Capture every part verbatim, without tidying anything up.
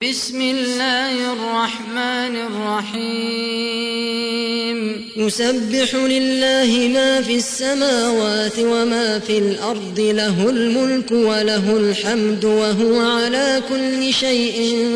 بسم الله الرحمن الرحيم يسبح لله ما في السماوات وما في الأرض له الملك وله الحمد وهو على كل شيء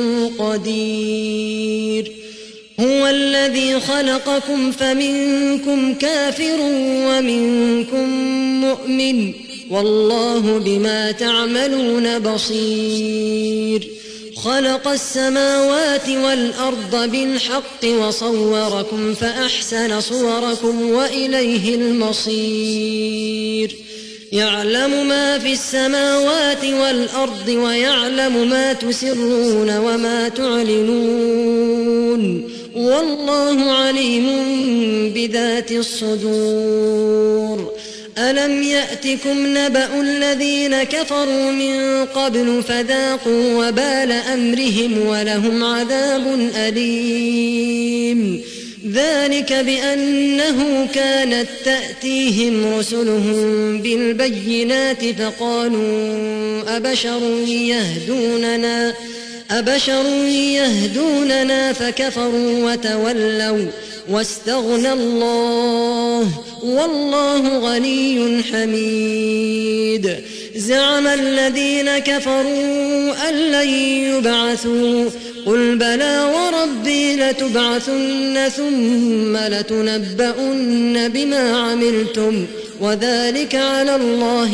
قدير هو الذي خلقكم فمنكم كافر ومنكم مؤمن والله بما تعملون بصير خلق السماوات والأرض بالحق وصوركم فأحسن صوركم وإليه المصير يعلم ما في السماوات والأرض ويعلم ما تسرون وما تعلنون والله عليم بذات الصدور ألم يأتكم نبأ الذين كفروا من قبل فذاقوا وبال أمرهم ولهم عذاب أليم ذلك بأنه كانت تأتيهم رسلهم بالبينات فقالوا أبشر يهدوننا أبشر يهدوننا فكفروا وتولوا واستغنى الله والله غني حميد زعم الذين كفروا أن لن يبعثوا قل بلى وربي لتبعثن ثم لتنبؤن بما عملتم وذلك على الله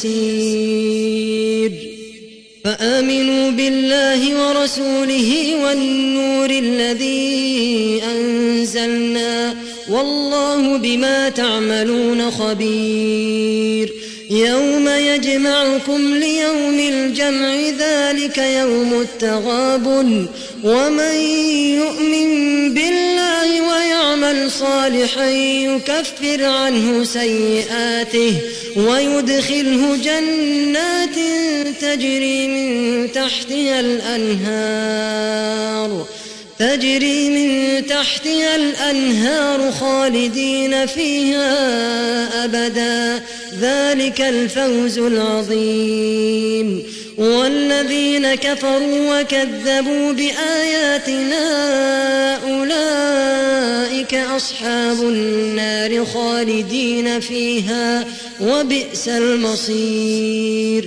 يسير فآمنوا بالله ورسوله والنور الذي أنزلنا والله بما تعملون خبير يوم يجمعكم ليوم الجمع ذلك يوم التغابن ومن يؤمن بالله ويعمل صالحا يكفر عنه سيئاته ويدخله جنات تجري من تحتها الأنهار تجري من تحتها الأنهار خالدين فيها أبدا ذلك الفوز العظيم والذين كفروا وكذبوا بآياتنا أولئك أصحاب النار خالدين فيها وبئس المصير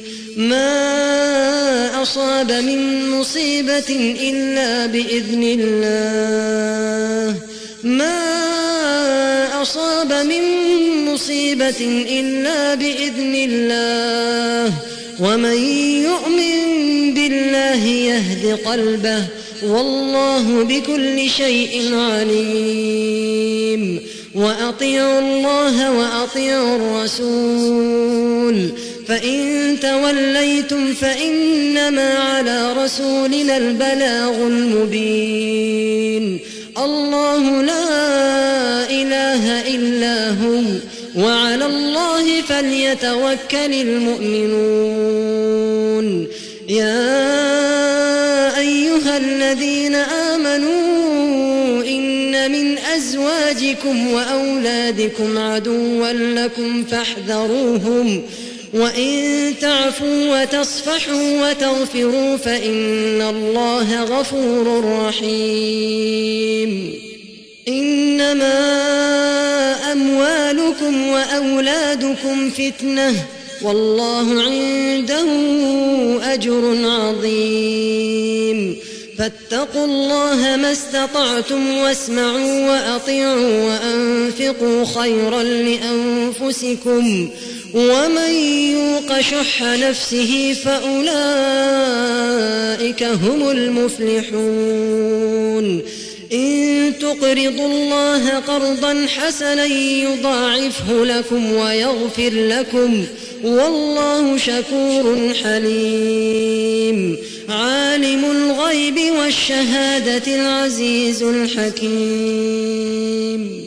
ما أصاب من مصيبة إلا بإذن الله ما أصاب من مصيبة إلا بإذن الله ومن يؤمن بالله يهد قلبه والله بكل شيء عليم وأطيعوا الله وأطيعوا الرسول فإن توليتم فإنما على رسولنا البلاغ المبين الله لا إله إلا هو وعلى الله فليتوكل المؤمنون يا أيها الذين آمنوا إن من أزواجكم وأولادكم عدوا لكم فاحذروهم وإن تعفوا وتصفحوا وتغفروا فإن الله غفور رحيم إنما أموالكم وأولادكم فتنة والله عنده أجر عظيم فاتقوا الله ما استطعتم واسمعوا وأطيعوا وأنفقوا خيرا لأنفسكم ومن يوق شح نفسه فأولئك هم المفلحون إن تقرضوا الله قرضا حسنا يضاعفه لكم ويغفر لكم والله شكور حليم عالم الغيب والشهادة العزيز الحكيم